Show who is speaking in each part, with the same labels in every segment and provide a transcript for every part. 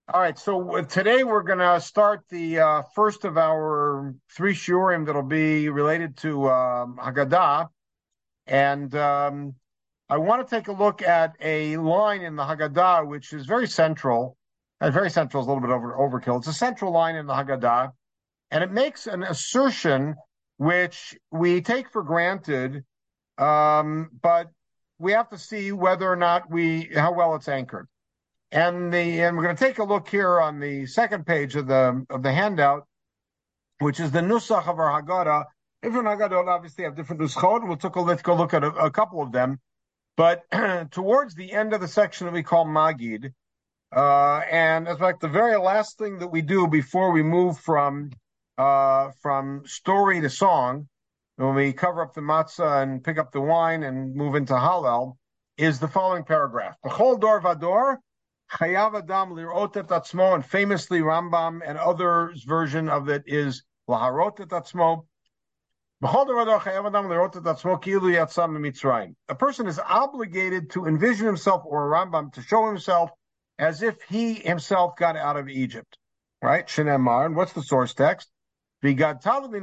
Speaker 1: All right, so today we're going to start the first of our three shiurim that'll be related to Haggadah, and I want to take a look at a line in the Haggadah which is very central. Very central is a little bit overkill. It's a central line in the Haggadah, and it makes an assertion which we take for granted, but we have to see whether or not how well it's anchored. And we're going to take a look here on the second page of the handout, which is the nusach of our Haggadah. Different Haggadot obviously have different nuschot. Let's go look at a couple of them. But towards the end of the section that we call Magid, and it's like the very last thing that we do before we move from story to song, when we cover up the matzah and pick up the wine and move into Hallel, is the following paragraph: B'chol dor vador chayav adam lirot et atzmo, and famously Rambam and others' version of it is laharot et atzmo. B'chol dor vador chayav adam lirot et atzmo ki'ilu yatzam mitzrayim. A person is obligated to envision himself, or Rambam, to show himself as if he himself got out of Egypt. Right? Shenemar. And what's the source text? Now,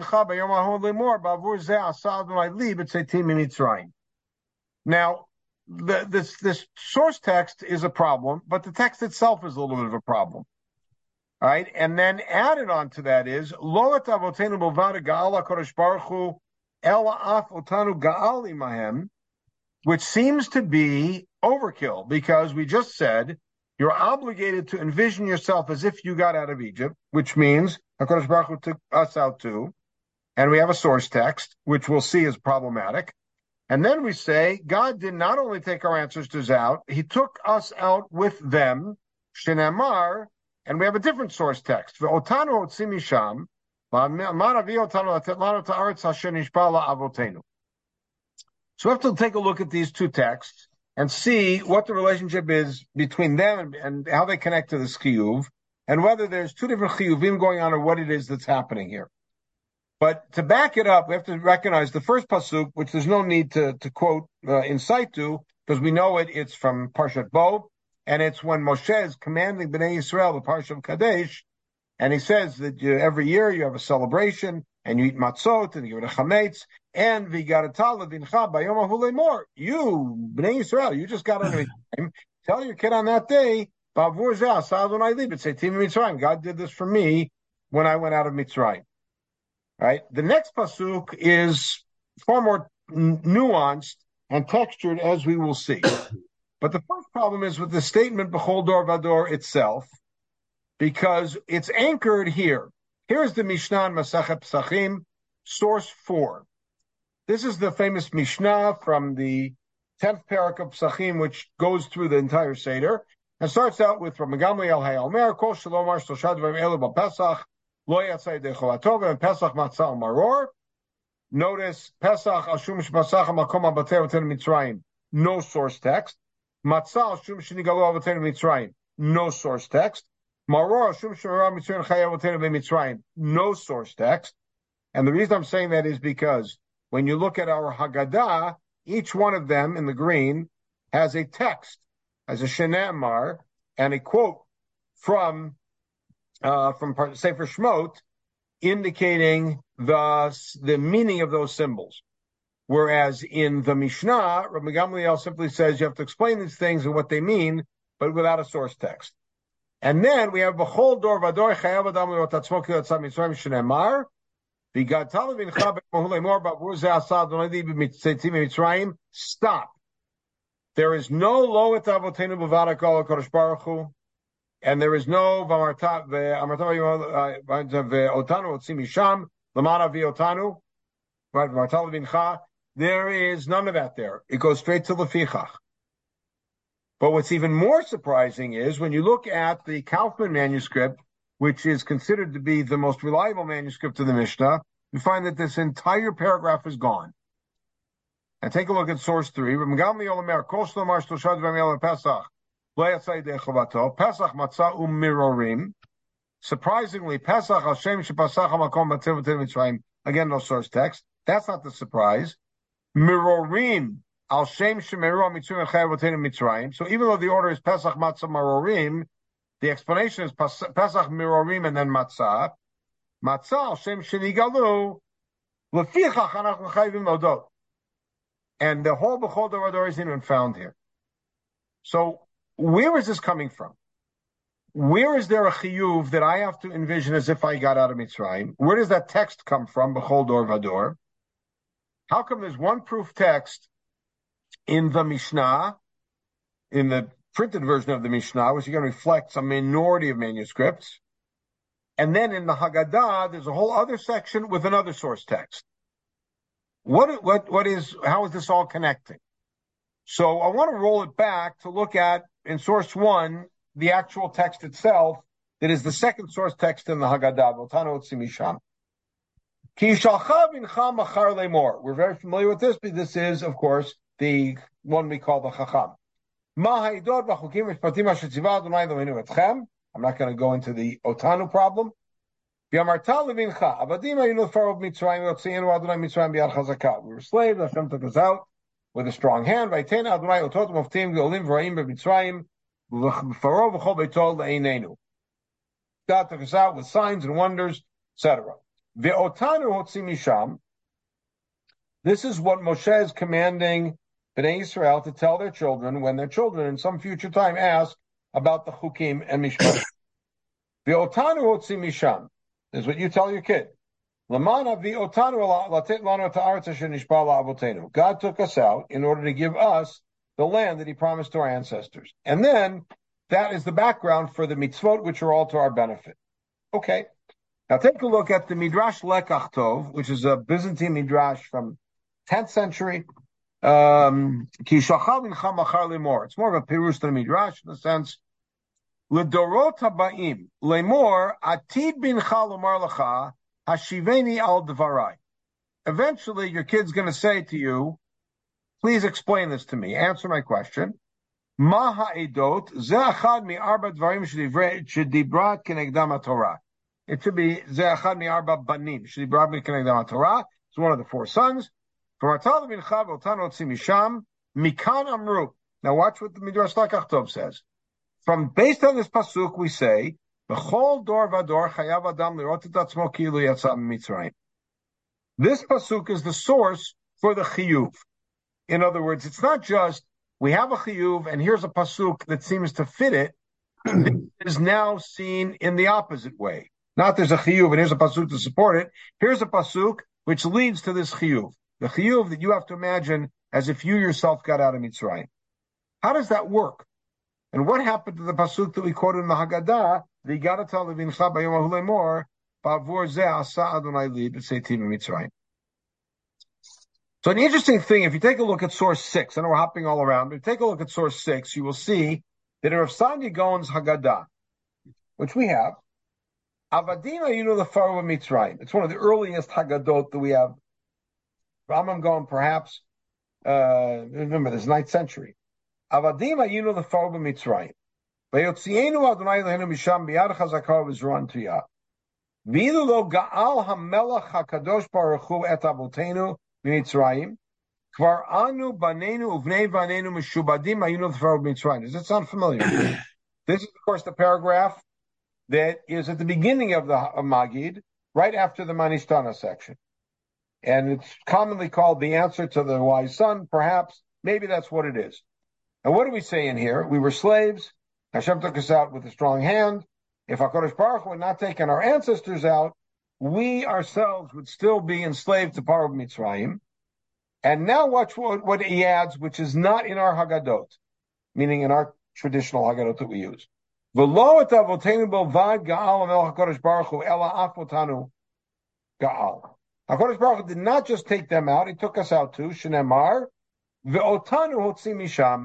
Speaker 1: this source text is a problem, but the text itself is a little bit of a problem. All right, and then added on to that is lo et avotenu b'lvad ga'ala kodesh baruch hu ela af otanu ga'al imahem, which seems to be overkill, because we just said you're obligated to envision yourself as if you got out of Egypt, which means HaKadosh Baruch Hu took us out too. And we have a source text, which we'll see is problematic. And then we say, God did not only take our ancestors out, he took us out with them, Shenamar, and we have a different source text. Ve'otanu hotzim misham, ma'anavi otanu latet lanu ta'aretz asher nishba la'avotenu. So we have to take a look at these two texts and see what the relationship is between them and how they connect to the chiyuv, and whether there's two different chiyuvim going on, or what it is that's happening here. But to back it up, we have to recognize the first pasuk, which there's no need to quote in situ, because we know it's from Parshat Bo, and it's when Moshe is commanding Bnei Yisrael, the Parsha of Kadesh, and he says that every year you have a celebration, and you eat matzot, and you eat a chametz, and v'garatah levincha bayom hahu lemor. You, Bnei Yisrael, you just got out of Mitzrayim. Tell your kid on that day, ba'avur zeh aseh Adonai li b'tzeitim mitzrayim. God did this for me when I went out of Mitzrayim. Right? The next pasuk is far more nuanced and textured, as we will see. But the first problem is with the statement b'chol dor vador itself, because it's anchored here. Here's the Mishnah in Masachet Pesachim, source 4. This is the famous Mishnah from the 10th parak of Pesachim, which goes through the entire Seder, and starts out with from Gamliel Hayalmer, Kol Shalomar Shloshad V'Em Elu B'Pesach, Lo Yatzai Decholatov, and Pesach Matzah Maror. Notice Pesach Ashum Shmasach Makom Abater V'Ten Mitzrayim, no source text. Matzah Ashum Shinigalo V'Ten Mitzrayim, no source text. Maror Ashum Shemara Mitzrayim Chayav V'Ten Mitzrayim, no source text. And the reason I'm saying that is because when you look at our Haggadah, each one of them in the green has a text, has a Shenamar, and a quote from Sefer Shmot, indicating the meaning of those symbols. Whereas in the Mishnah, Rabbi Gamliel simply says you have to explain these things and what they mean, but without a source text. And then we have B'chol dor vador chayav adam lirot atzmo ki yatzah mitzrayim shenemar v'gatal levincha b'mahu lemor ba'avur zeh aseh Adonai li b'tzeitim mitzrayim. Stop. There is no lo et avotenu b'vad hakol HaKadosh Baruch Hu, and there is no v'amarta ve'otanu hotzim misham l'man avi otanu, right? V'amarta levincha. There is none of that there. It goes straight to lefichach. But what's even more surprising is when you look at the Kaufman manuscript, which is considered to be the most reliable manuscript of the Mishnah, you find that this entire paragraph is gone. And take a look at source 3. Pesach matzah u'mirorim. Surprisingly, Pesach al shem shepasach hamakom b'tzeh v'ten mitzrayim. Again, no source text. That's not the surprise. Mirorim al shem shemeru mitzrayim chayav v'ten mitzrayim. So even though the order is Pesach matzah marorim, The explanation is Pesach Mirorim and then Matzah. Matzah Shem Shenigalu Lefichach Anachnu Chayvim Lodot. And the whole B'chol Dor isn't even found here. So where is this coming from? Where is there a chiyuv that I have to envision as if I got out of Mitzrayim? Where does that text come from? B'chol Dor Vador. How come there's one proof text in the Mishnah, in the printed version of the Mishnah, which again reflects a minority of manuscripts, and then in the Haggadah there's a whole other section with another source text? How is this all connecting? So I want to roll it back to look at, in source 1, the actual text itself, that is the second source text in the Haggadah, V'otanu Hotzi Misham. Ki yishalcha bincha machar lemor. We're very familiar with this, but this is, of course, the one we call the Chacham. Ma ha'idot v'chukim v'shpatim asher tziva Adonai Eloheinu etchem. I'm not going to go into the Otanu problem. V'amarta levincha, avadim hayinu l'farav Mitzrayim v'yotzienu Adonai Mitzrayim b'yad chazakah. We were slaves, Hashem took us out with a strong hand. V'aytein Adonai otot moftim v'olim v'ra'im b'Mitzrayim v'farav v'chol beitol le'einenu. God took us out with signs and wonders, etc. Ve'otanu hotzi misham. This is what Moshe is commanding Bnei Israel to tell their children when their children in some future time ask about the chukim and mishpat. Ve'otanu hotzi misham. This is what you tell your kid. Lamana ve'otanu latet lanu ta'aretz asher nishba la'avotenu. God took us out in order to give us the land that He promised to our ancestors. And then that is the background for the mitzvot, which are all to our benefit. Okay. Now take a look at the Midrash Lekach Tov, which is a Byzantine Midrash from 10th century. It's more of a pirush than a Midrash in the sense. L'dorot habaim lemor atid bincha lomar lecha hashiveni al dvarai. Eventually, your kid's going to say to you, "Please explain this to me. Answer my question." Ma ha'edot ze achad mi arba dvarim shedibrat kenegdam Torah. It should be ze achad mi arba banim shedibrat kenegdam Torah. It's one of the 4 sons. From Atal mincha v'otanu hotzi misham mikan amru. Now watch what the Midrash Lekach Tov says. Based on this pasuk, we say, "B'chol dor vador chayav adam lirot et atzmo kilu yatsa mitzrayim." This pasuk is the source for the chiyuv. In other words, it's not just we have a chiyuv and here's a pasuk that seems to fit it. This is now seen in the opposite way. Not there's a chiyuv and here's a pasuk to support it. Here's a pasuk which leads to this chiyuv. The chiyuv that you have to imagine as if you yourself got out of Mitzrayim. How does that work? And what happened to the pasuk that we quoted in the Haggadah? V'yigata levincha bayom hahu lemor ba'avur zeh asa Adonai li b'seitim Mitzrayim. So an interesting thing, if you take a look at source 6, I know we're hopping all around, but if you take a look at source 6, you will see that in Rav Saadia Gaon's Haggadah, which we have, Avadim hayinu l'farav Mitzrayim. It's one of the earliest Haggadot that we have. Rambam Gaon, perhaps, remember, this 9th century. Avadim hayinu l'farav Mitzrayim. Vayotzienu Adonai Eloheinu misham biyad chazakah v'zruan tuyah. V'ilu lo ga'al hamelach hakadosh baruch hu et avotenu Mitzrayim. Kvar anu banenu uvnei vanenu mishubadim hayinu l'farav Mitzrayim. Does it sound familiar? This is, of course, the paragraph that is at the beginning of the Magid, right after the Manishtana section. And it's commonly called the answer to the wise son, perhaps. Maybe that's what it is. And what do we say in here? We were slaves. Hashem took us out with a strong hand. If HaKadosh Baruch Hu had not taken our ancestors out, we ourselves would still be enslaved to Paro Mitzrayim. And now watch what he adds, which is not in our Haggadot, meaning in our traditional Haggadot that we use. V'lo et avotenu belvad ga'al amel HaKadosh Baruch Hu ela afotanu ga'al. HaKadosh Baruch Hu did not just take them out, He took us out too. Shenemar ve'otanu hotzi misham.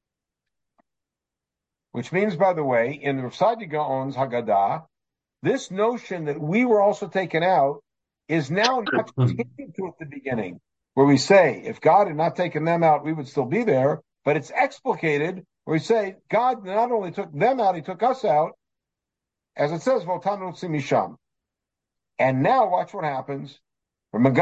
Speaker 1: Which means, by the way, in Rav Saadia Gaon's Haggadah, this notion that we were also taken out is now not continued to at the beginning, where we say, if God had not taken them out, we would still be there, but it's explicated, where we say, God not only took them out, He took us out, as it says, V'otanu hotzi misham. And now watch what happens. Pesach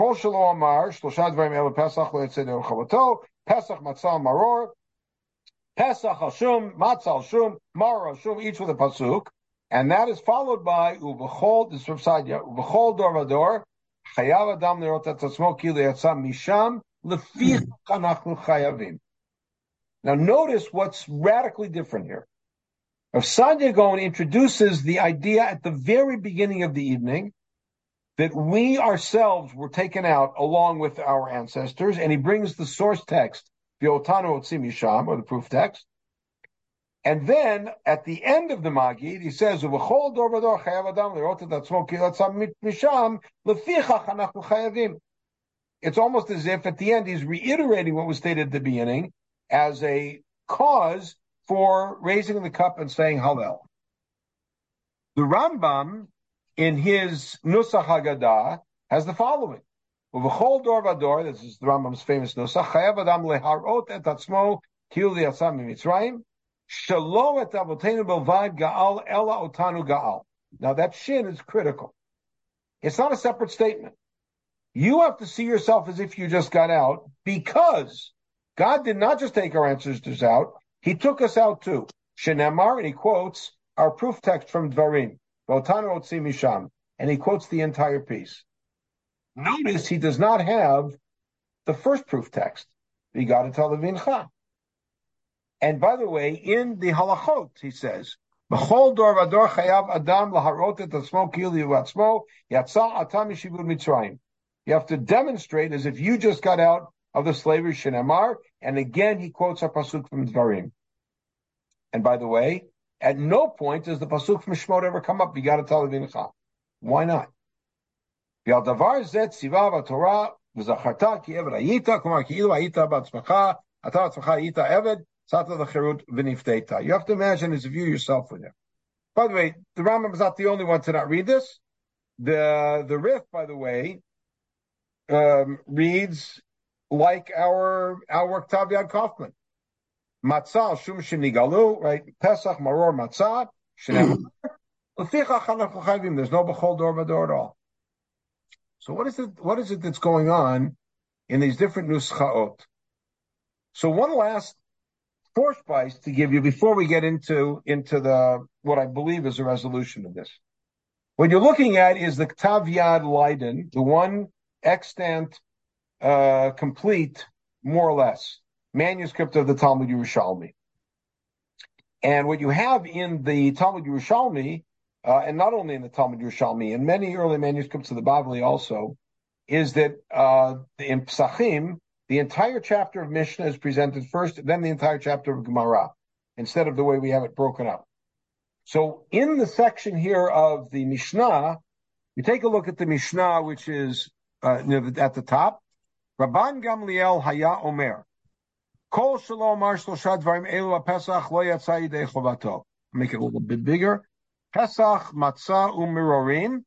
Speaker 1: matzah maror. Pesach al shum, Matzah al shum, Mar al shum, each with a pasuk. And that is followed by Ubechol, this is from Sadia, Ubechol dor vador, Chayav adam lerot etzmo ki leyatsa misham, lefi chanachnu chayavim. Now notice what's radically different here. Rav Sadia Gaon introduces the idea at the very beginning of the evening that we ourselves were taken out along with our ancestors, and he brings the source text, V'otanu otzim misham, or the proof text. And then at the end of the Magid, he says, "Uvechol dor vador chayav adam lerot et atzmo ki latzam misham lefichach anachnu chayavim." It's almost as if at the end he's reiterating what was stated at the beginning as a cause for raising the cup and saying Hallel. The Rambam, in his Nusach Haggadah, has the following: "Uvechol dor vador." This is the Rambam's famous Nusach. Chayav adam leharot et atzmo ki latzam mitzrayim. Shalo et avotenu belvad gaal ela otanu gaal. Now that shin is critical. It's not a separate statement. You have to see yourself as if you just got out, because God did not just take our ancestors out, he took us out too. Shenemar, and he quotes our proof text from Dvarim, V'otanu otzim misham, and he quotes the entire piece. Notice he does not have the first proof text, V'yigadat levincha. And by the way, in the halachot, he says, "B'chol dor vador chayav adam laharot et atzmo ki livatzmo yatsa atam mishibud mitzrayim." You have to demonstrate as if you just got out of the slavery, shenemar, and again he quotes a pasuk from Dvarim. And by the way, at no point does the pasuk from Shemot ever come up. V'yigadat levincha. Why not? V'al davar zet tziva v'torah v'zacharta ki eved hayita, kumar ki ilu hayita b'atzmacha, ata atzmacha hayita eved. You have to imagine as if you yourself were there. By the way, the Rambam is not the only one to not read this. The Rif, by the way, reads like our Ktav Yad Kaufman. Matzah shum shenigalu, right? Pesach maror matzah shenemar lefichach anachnu chayvim. There's no bechol dor vador at all. So what is it that's going on in these different nuschaot? So one last force to give you before we get into the what I believe is a resolution of this. What you're looking at is the Ktav Yad Leiden, the one extant, complete, more or less, manuscript of the Talmud Yerushalmi. And what you have in the Talmud Yerushalmi, and not only in the Talmud Yerushalmi, in many early manuscripts of the Bavli also, is that in Psachim, the entire chapter of Mishnah is presented first, then the entire chapter of Gemara, instead of the way we have it broken up. So in the section here of the Mishnah, you take a look at the Mishnah, which is at the top. Rabban Gamliel Haya Omer. Kol Shalom Mar Shlosha Dvarim Elu HaPesach Lo Yatsa Yidei Chovato. Make it a little bit bigger. Pesach, Matzah, Umirorim.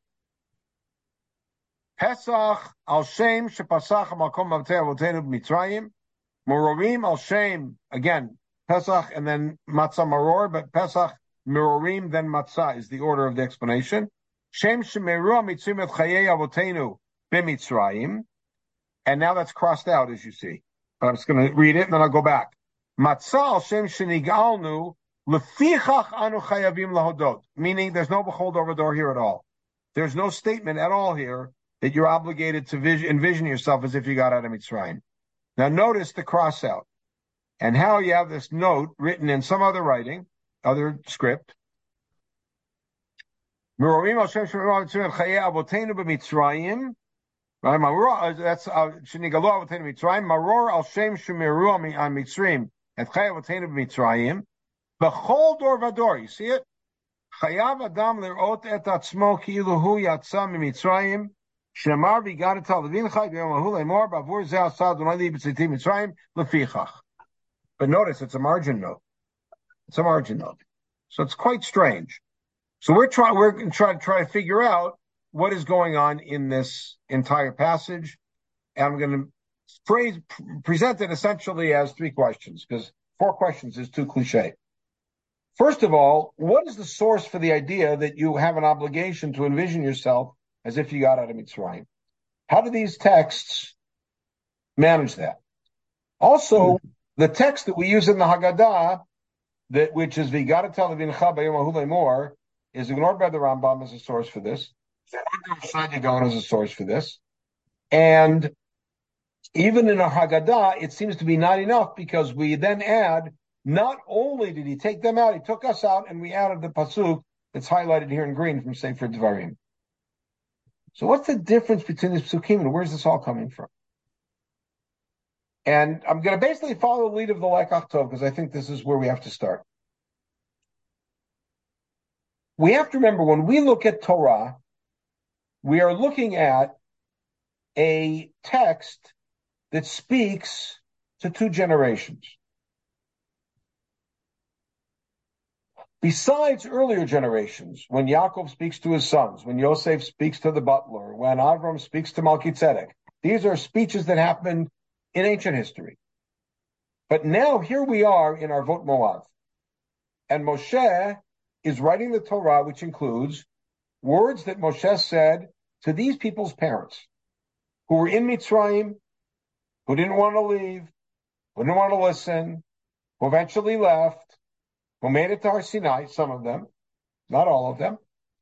Speaker 1: Pesach al Shem shepasach makom avtei avotenu b'Mitzrayim. Merorim al Shem, again, Pesach and then Matzah Maror, but Pesach, Merorim, then Matzah is the order of the explanation. Shem shemeru mitzrim et chayei avotenu b'Mitzrayim. And now that's crossed out, as you see. But I'm just going to read it and then I'll go back. Matzah al Shem shenigalnu lefichach anu chayavim lahodot. Meaning there's no bechol dor vador here at all. There's no statement at all here that you're obligated to envision yourself as if you got out of Mitzrayim. Now notice the cross out and how you have this note written in some other writing, other script. That's Shenigalo Avotenu Mitzrayim. Maror al Shem Shemeru on Mitzrayim and Chayav Avotenu b'Mitzrayim. B'chol dor vador. You see it? Chayav Adam lerot et atzmo ki'ilu hu yatsa miMitzrayim. Shemar v'yigadat levincha b'yom hahu lemor b'avur zeh asad u'nali b'tziti Mitzrayim lefichach. But notice it's a margin note. It's a margin note. So it's quite strange. So we're going to try to figure out what is going on in this entire passage. And I'm going to present it essentially as 3 questions, because 4 questions is too cliche. First of all, what is the source for the idea that you have an obligation to envision yourself as if you got out of Mitzrayim? How do these texts manage that? Also, The text that we use in the Haggadah, which is V'Yigadatel Levincha B'Yom Hahu Lemor, is ignored by the Rambam as a source for this. The Saadia Gaon as a source for this. And even in our Haggadah, it seems to be not enough, because we then add, not only did he take them out, he took us out, and we added the pasuk that's highlighted here in green from Sefer Dvarim. So what's the difference between these psukim, and where's this all coming from? And I'm going to basically follow the lead of the Lekach Tov, because I think this is where we have to start. We have to remember, when we look at Torah, we are looking at a text that speaks to two generations. Besides earlier generations, when Yaakov speaks to his sons, when Yosef speaks to the butler, when Avram speaks to Melchizedek, these are speeches that happened in ancient history. But now here we are in Arvot Moav, and Moshe is writing the Torah, which includes words that Moshe said to these people's parents, who were in Mitzrayim, who didn't want to leave, who didn't want to listen, who eventually left, who made it to Har Sinai, some of them, not all of them.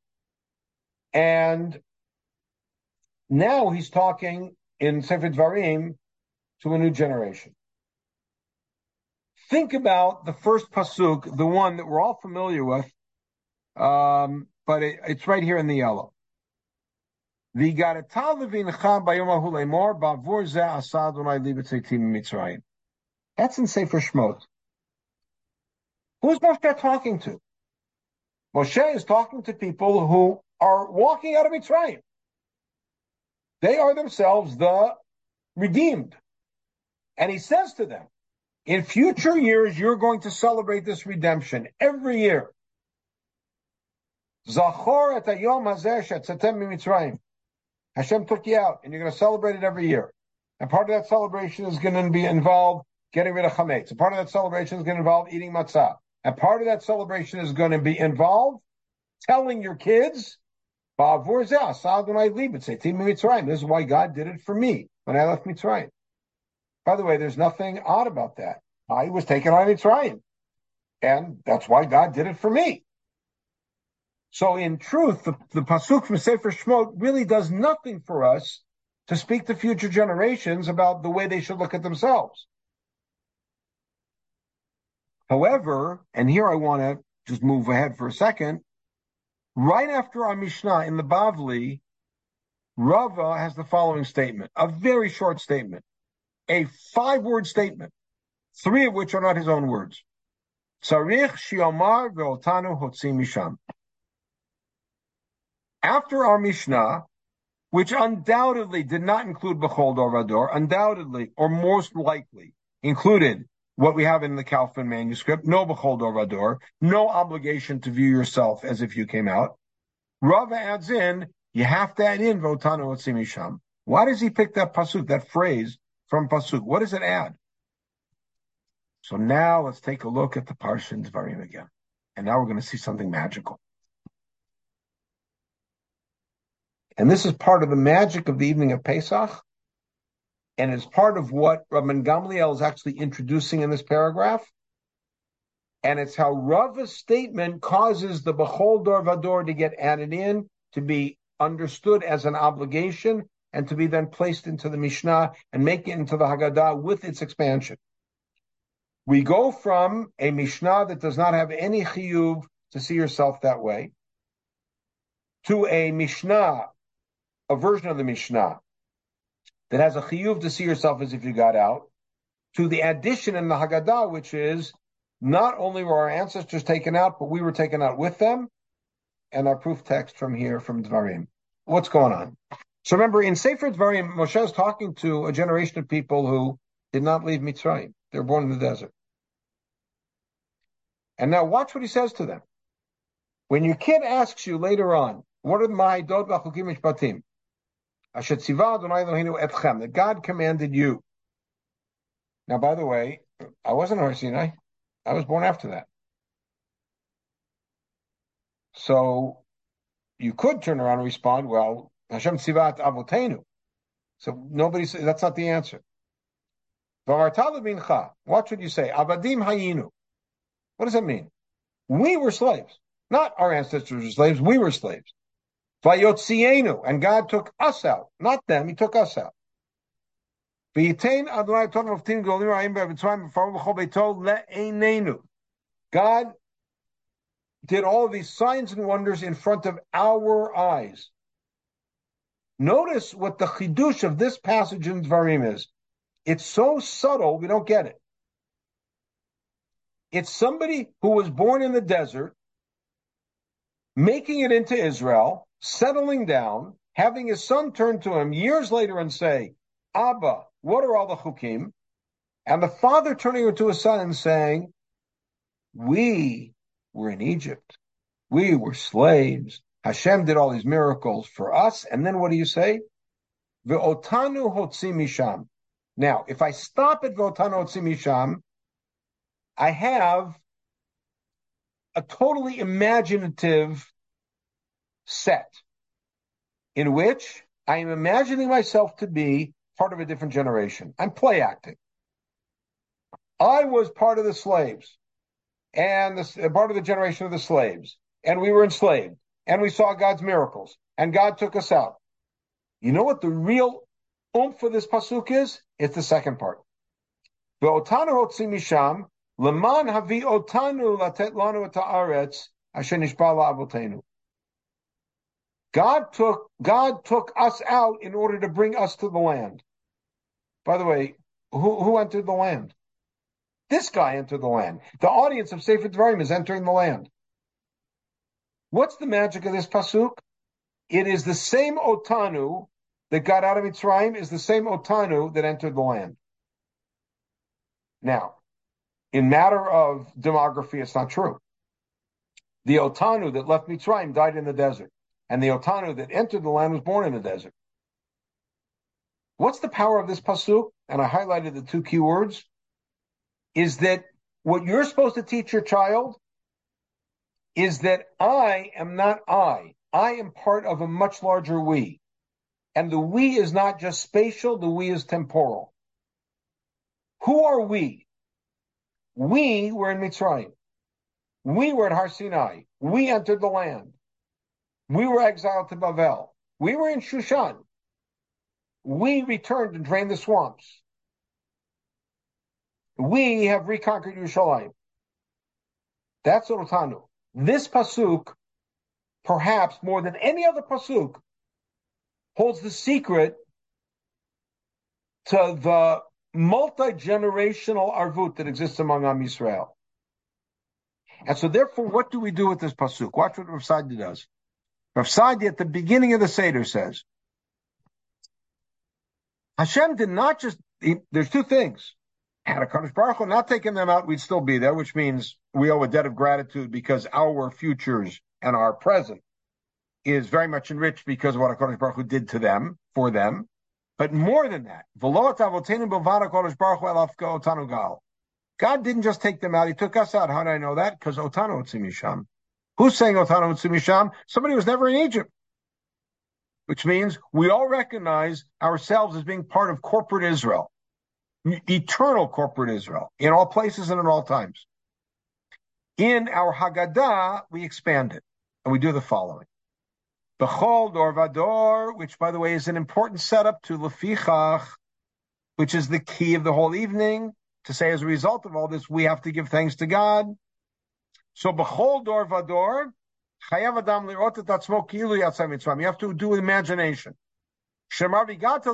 Speaker 1: And now he's talking in Sefer Dvarim to a new generation. Think about the first pasuk, the one that we're all familiar with, but it's right here in the yellow. That's in Sefer Shmot. Who's Moshe talking to? Moshe is talking to people who are walking out of Mitzrayim. They are themselves the redeemed. And he says to them, in future years, you're going to celebrate this redemption every year. Zachor et hayom hazeh she'tzatem miMitzrayim. Hashem took you out, and you're going to celebrate it every year. And part of that celebration is going to be involved getting rid of chametz. And part of that celebration is going to involve eating matzah. And part of that celebration is going to be involved telling your kids, this is why God did it for me when I left Mitzrayim. By the way, there's nothing odd about that. I was taken out of Mitzrayim, and that's why God did it for me. So in truth, the pasuk from Sefer Shmot really does nothing for us to speak to future generations about the way they should look at themselves. However, and here I want to just move ahead for a second, right after our Mishnah in the Bavli, Rava has the following statement, a very short statement, a 5-word statement, 3 of which are not his own words. Tzarich shiomar ve'otanu hotzi misham. After our Mishnah, which undoubtedly did not include B'chol Dor Vador, undoubtedly, or most likely, included what we have in the Kaufman manuscript, no B'chol Dor Vador, no obligation to view yourself as if you came out. Rava adds in, you have to add in V'otanu hotzi misham. Why does he pick that pasuk, that phrase from pasuk? What does it add? So now let's take a look at the Parsha in Dvarim again. And now we're going to see something magical. And this is part of the magic of the evening of Pesach. And it's part of what Rabban Gamliel is actually introducing in this paragraph. And it's how Rava's statement causes the B'chol Dor Vador to get added in, to be understood as an obligation, and to be then placed into the Mishnah and make it into the Haggadah with its expansion. We go from a Mishnah that does not have any chiyuv to see yourself that way, to a Mishnah, a version of the Mishnah that has a chiyuv to see yourself as if you got out, to the addition in the Haggadah, which is not only were our ancestors taken out, but we were taken out with them, and our proof text from here, from Dvarim. What's going on? So remember, in Sefer Dvarim, Moshe is talking to a generation of people who did not leave Mitzrayim. They were born in the desert. And now watch what he says to them. When your kid asks you later on, what are the ma'idot v'chukim mishpatim? Asher tziva Adonai Eloheinu etchem, that God commanded you. Now, by the way, I wasn't Har Sinai. I was born after that. So you could turn around and respond, well, Hashem tzivat avotenu. So nobody says, that's not the answer. What should you say? Avadim hayinu. What does that mean? We were slaves. Not our ancestors were slaves, we were slaves. Vayotzienu, and God took us out. Not them, He took us out. God did all of these signs and wonders in front of our eyes. Notice what the chidush of this passage in Dvarim is. It's so subtle, we don't get it. It's somebody who was born in the desert, making it into Israel, settling down, having his son turn to him years later and say, Abba, what are all the chukim? And the father turning to his son and saying, we were in Egypt. We were slaves. Hashem did all these miracles for us. And then what do you say? Ve'otanu hotzi misham. Now, if I stop at Ve'otanu hotzi misham, I have a totally imaginative set in which I am imagining myself to be part of a different generation. I'm play acting. I was part of the slaves and part of the generation of the slaves, and we were enslaved, and we saw God's miracles, and God took us out. You know what the real oomph for this pasuk is? It's the second part. Ve'otanu hotzi misham leman havi otanu latet lanu et haaretz asher nishba la'avotenu. God took us out in order to bring us to the land. By the way, who entered the land? This guy entered the land. The audience of Sefer Dvarim is entering the land. What's the magic of this pasuk? It is the same otanu that got out of Mitzrayim is the same otanu that entered the land. Now, in matter of demography, it's not true. The otanu that left Mitzrayim died in the desert, and the otanu that entered the land was born in the desert. What's the power of this pasuk? And I highlighted the two key words. Is that what you're supposed to teach your child is that I am not I. I am part of a much larger we. And the we is not just spatial, the we is temporal. Who are we? We were in Mitzrayim. We were at Har Sinai. We entered the land. We were exiled to Bavel. We were in Shushan. We returned and drained the swamps. We have reconquered Yerushalayim. That's Otanu. This pasuk, perhaps more than any other pasuk, holds the secret to the multi-generational arvut that exists among Am Yisrael. And so therefore, what do we do with this pasuk? Watch what Rav Saadia does. Rav Saadia at the beginning of the Seder says, Hashem did not just, there's two things. Had HaKadosh Baruch Hu not taken them out, we'd still be there, which means we owe a debt of gratitude because our futures and our present is very much enriched because of what HaKadosh Baruch Hu did to them, for them. But more than that, God didn't just take them out, He took us out. How do I know that? Because Otanu Hotzi Misham. Who's saying Otanu Hotzi Misham? Somebody who was never in Egypt. Which means we all recognize ourselves as being part of corporate Israel. Eternal corporate Israel, in all places and in all times. In our Haggadah, we expand it, and we do the following. B'chol dor vador, which, by the way, is an important setup to lefichach, which is the key of the whole evening, to say as a result of all this, we have to give thanks to God. So b'chol dor vador, chayav adam lirot et atzmo ki'ilu yatzah mitzrayim. You have to do imagination. What are we doing with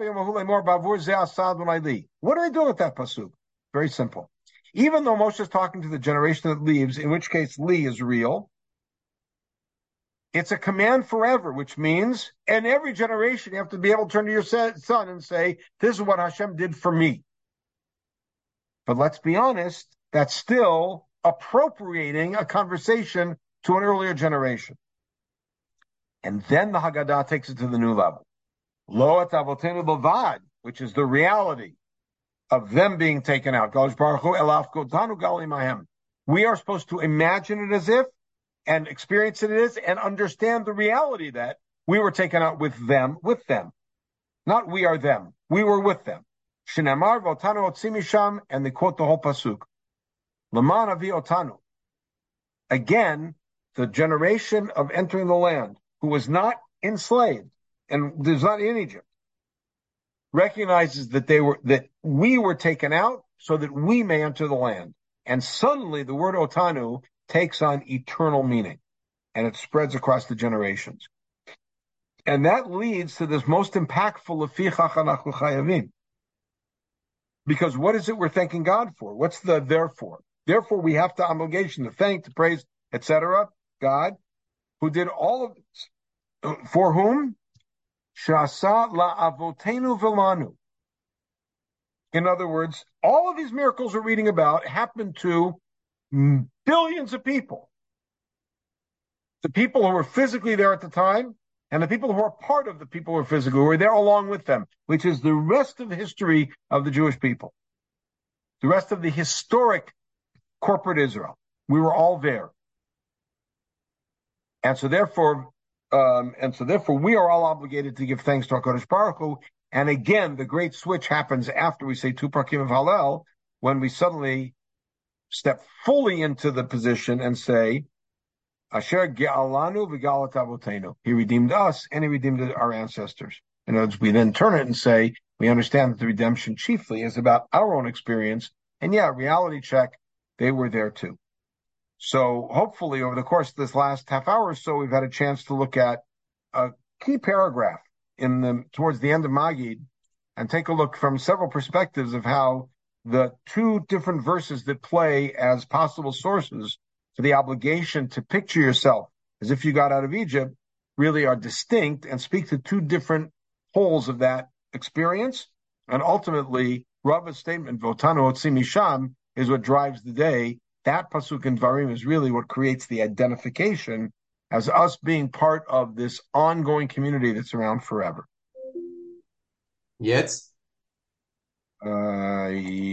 Speaker 1: that pasuk? Very simple. Even though Moshe is talking to the generation that leaves, in which case Li is real, it's a command forever, which means in every generation you have to be able to turn to your son and say, this is what Hashem did for me. But let's be honest, that's still appropriating a conversation to an earlier generation. And then the Haggadah takes it to the new level. Lo et avotenu bavad, which is the reality of them being taken out. We are supposed to imagine it as if, and experience it as, and understand the reality that we were taken out with them. Not we are them. We were with them. Shinamar v'otanu otzi misham, and they quote the whole pasuk. L'man avi otanu. Again, the generation of entering the land who was not enslaved and is not in Egypt recognizes that we were taken out so that we may enter the land. And suddenly the word otanu takes on eternal meaning, and it spreads across the generations. And that leads to this most impactful lefichach anachu chayavim. Because what is it we're thanking God for? What's the therefore? Therefore, we have the obligation to thank, to praise, etc. God, who did all of this. For whom? Shasa la'avotenu v'lanu. In other words, all of these miracles we're reading about happened to billions of people. The people who were physically there at the time, and the people who are part of the people who are physically, who were there along with them, which is the rest of the history of the Jewish people. The rest of the historic corporate Israel. We were all there. And so therefore, we are all obligated to give thanks to HaKadosh Baruch Hu. And again, the great switch happens after we say two Prakim of Hallel, when we suddenly step fully into the position and say, Asher ge'alanu v'galat avotenu. He redeemed us and he redeemed our ancestors. In other words, we then turn it and say, we understand that the redemption chiefly is about our own experience. And yeah, reality check, they were there too. So hopefully over the course of this last half hour or so, we've had a chance to look at a key paragraph towards the end of Magid and take a look from several perspectives of how the two different verses that play as possible sources for the obligation to picture yourself as if you got out of Egypt really are distinct and speak to two different poles of that experience. And ultimately, Rava's statement, Votanu Otzi Misham, is what drives the day. That pasuk in Dvarim is really what creates the identification as us being part of this ongoing community that's around forever.
Speaker 2: Jetzt?